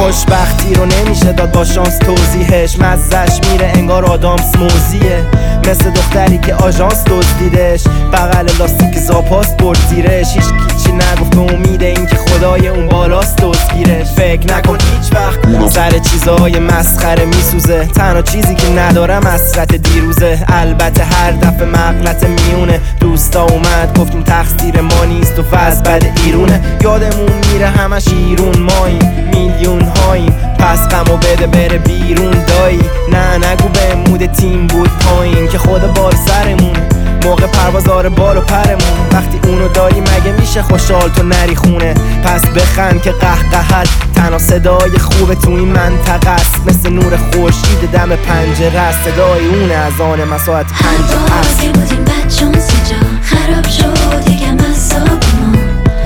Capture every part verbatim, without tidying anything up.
خوشبختی رو نمیشه داد با شانس توضیحش، مزش میره انگار آدامس موزیه، مثل دختری که آژانس دزدیدش، بغل لاستیک زاپاس برد زیرش، هیچ چی نگفت به امید این که خدای اون بالاست دزدگیرش. فکر نکن هیچ وقت سر چیزای مسخره میسوزه، تنها چیزی که ندارم حسرت دیروزه، البته هر دفعه مغلط میونه، دوستا اومد گفتیم تقصیر ما نیست و فاز بد ایرونه، یادمون میره همش ایرون ماییم، میلیون هاییم، پس غمو بده بره بیرون دایی، نه نگو به مود تیم بود پایین که خدا بال سرمون، موقع پروازار بال و پرمون، وقتی اونو داری مگه میشه خوشحال تو نری خونه، پس بخند که قهقهت تنها صدای خوب تو این منطقه است، مثل نور خورشید دم پنجره است، صدای اونه از آن مساعت پنجره است. که بودیم بچون سجا خراب شد یکم اعصابمون،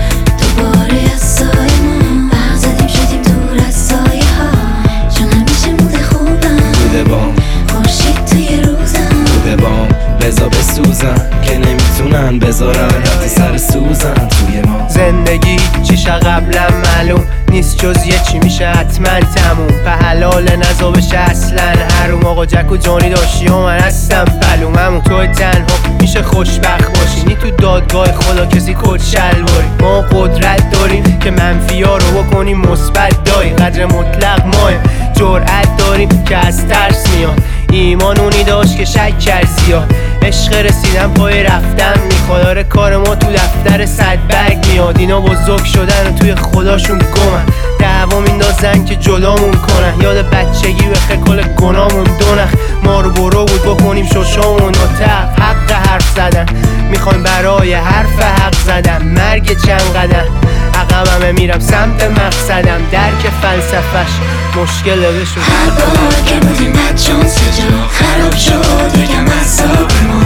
دوباره از سایمون برق زدیم شدیم دور از سایه ها، چون همیشه موده خوبم بوده بام خورشید توی روزم، بوده بام بزا بسوزن که نمیتونن بذارن حتی سر سوزن توی ما. زندگی چیشه قبلا معلوم نیست جز یه چی میشه حتما تموم، به حلال نزا بشه اصلا حروم، آقا جک و جانی داشتی و من هستم بلوممون، تو تنها میشه خوشبخت باشی، نی تو دادگاه خدا کسی کت شلواری، ما قدرت داریم که منفی ها رو بکنیم مثبت، دایی قدر مطلق ماه، جرأت داریم که از ترس میاد، ایمان اونی داشت که شک کرد زیاد، عشق رسیدن پای رفتن میخواد، آره کار ما تو دفتر صد برگ میاد، اینا بزرگ شدن و توی خداشون گمن، دعوا میندازن که جلامون کنن، یاد بچگی به خکل گنامون دونخ، ما رو برو بود بکنیم ششامون و تق، حق حرف زدن میخوایم برای حرف حق زدن، مرگ چند قدم عقبمه میرم سمت مقصدم، درک فلسفش مشکله بشون. هر بار که بودیم بچون سجا خراب شد یکم اعصابمون،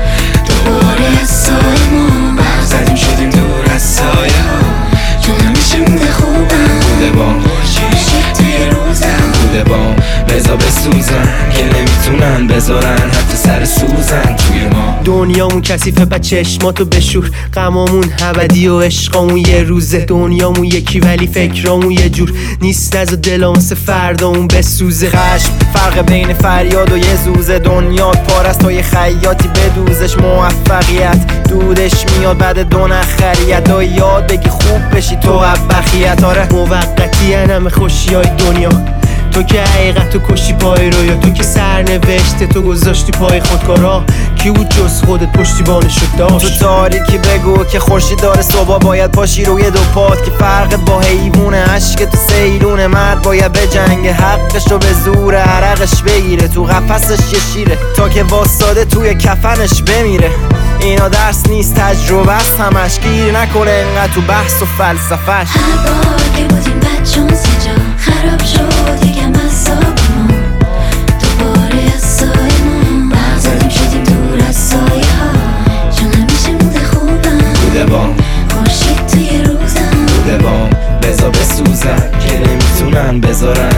دوباره از سایمون برق زدیم شدیم دور از سایه ها، چون همیشه موده خوبم بوده بام خورشید توی روزم، بوده بام بزا بسوزن که نمیتونن بذارن حتی سر سوزن توی ما. دنیامون کثیفه بچه چشماتو بشور، غمامون ابدی و عشقامون یه روزه، دنیامون یکی ولی فکرامون یه جور نیست، نزا دلام واسه فردامون بسوزه، خشم فرق بین فریاد و یه زوزه، دنیات پارست تا یه خیاطی بدوزش، موفقیت دودش میاد بعد دو نخریت، دا یاد بگی خوب بشی تو بخیت، آره موقتی همه خوشی های دنیا، تو که حقیقت تو کشی پای رو، یا تو که سرنوشت تو گذاشتی پای خودکارا، کی بود جز خودت پشتیبانشو داشت؟ تو تاریکی بگو که خورشید داره صبح باید پاشی روی دو پات، که فرق با حیوونه عشق تو سیلونه، مرد باید به جنگ حقش رو به زور عرقش بگیره، تو قفسش یه شیره تا که واساده توی کفنش بمیره، اینا درس نیست تجربه است همش، گیر نکنه انقدر تو بحث و فلسفهش. هر بار که بودیم بچون سجا خراب شد یکم اعصابمون، دوباره از سایمون برق زدیم شدیم دور از سایه ها، چون همیشه موده خوبم بوده بام خورشید توی روزم، بوده بام بزا بسوزن که نمیتونن بذارن